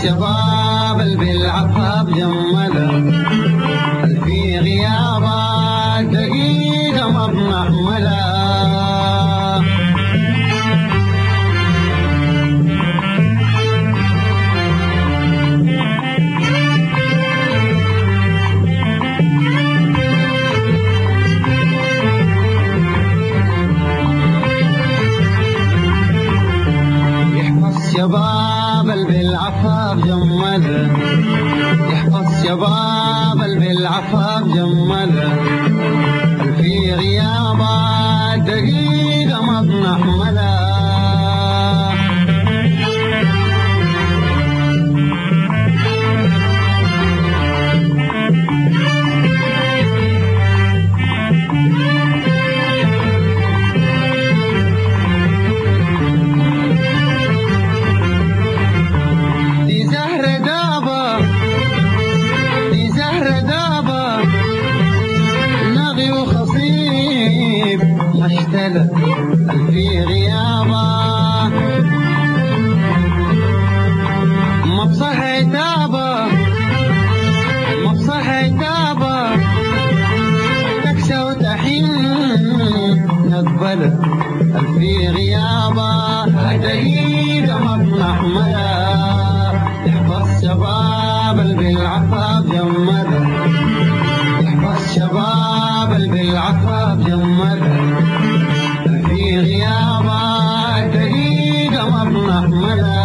الشباب اللي بالعفاف جمله في غيابك دقيقة ما بنحملها. الشباب اللي بالعفاف جمله يحفظ شباب اللي بالعفاف جمله في غيابك دقيقة ما بنحملها. مشتلة في غيابه ما بصحي تابه ما بصحي تابه تكسى وتحين نقبله في غيابه دقيقة ما بنحملها. يحفظ شباب اللي بالعفاف جمله يحفظ شباب اللي بالعفاف جمله في غيابك دقيقة ما بنحملها.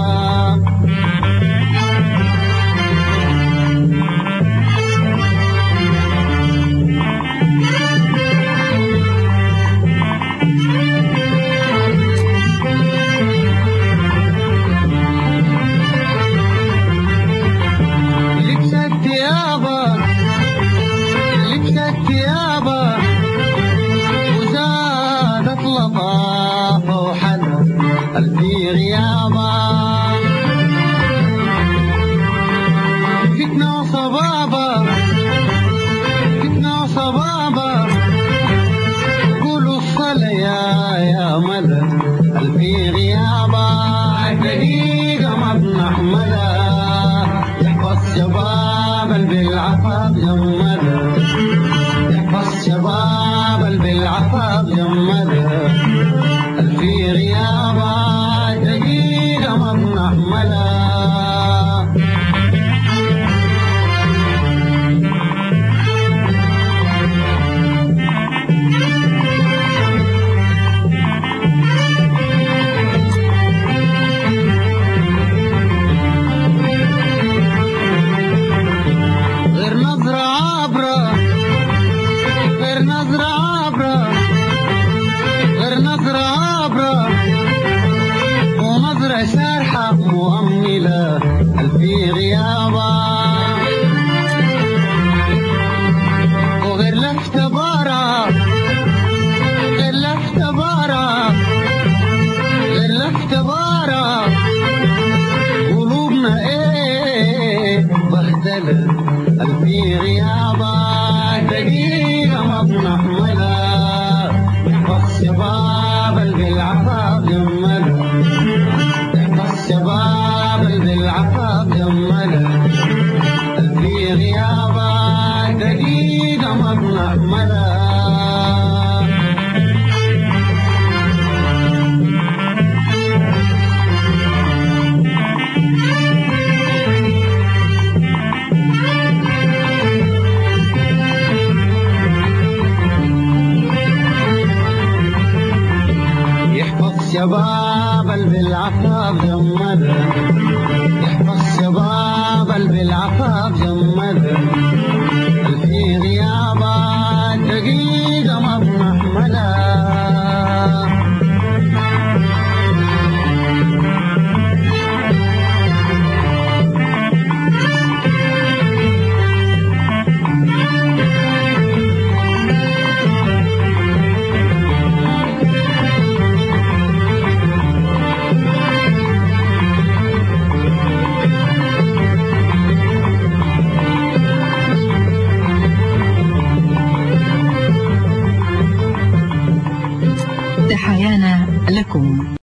لبست ثيابك وزادت لطافة وحلا في غيابك فتنة وصبابة فتنة وصبابة قولوا الصلاة يا ملا في غيابك دقيقة ما بنحملها. يحفظ شباب اللي بالعفاف جمله يحفظ شباب اللي بالعفاف جمله في غيابك دقيقة ما بنحملها. غير نظرة عبرة غير نظرة عبرة غير نظرة عبرة ونظرة شارحة مؤملة في غيابك وغير لفتة بارة غير لفتة بارة غير لفتة بارة قلوبنا ايه بهدلة في غيابك دقيقة ما بنحملها. يحفظ شباب اللي بالعفاف جمله يحفظ شباب اللي بالعفاف جمله في غيابك دقيقة ما بنحملها. شباب اللي بالعفاف جمله يحفظ شباب اللي بالعفاف جمله في غيابك دقيقة ما بنحملها. تحيانا لكم.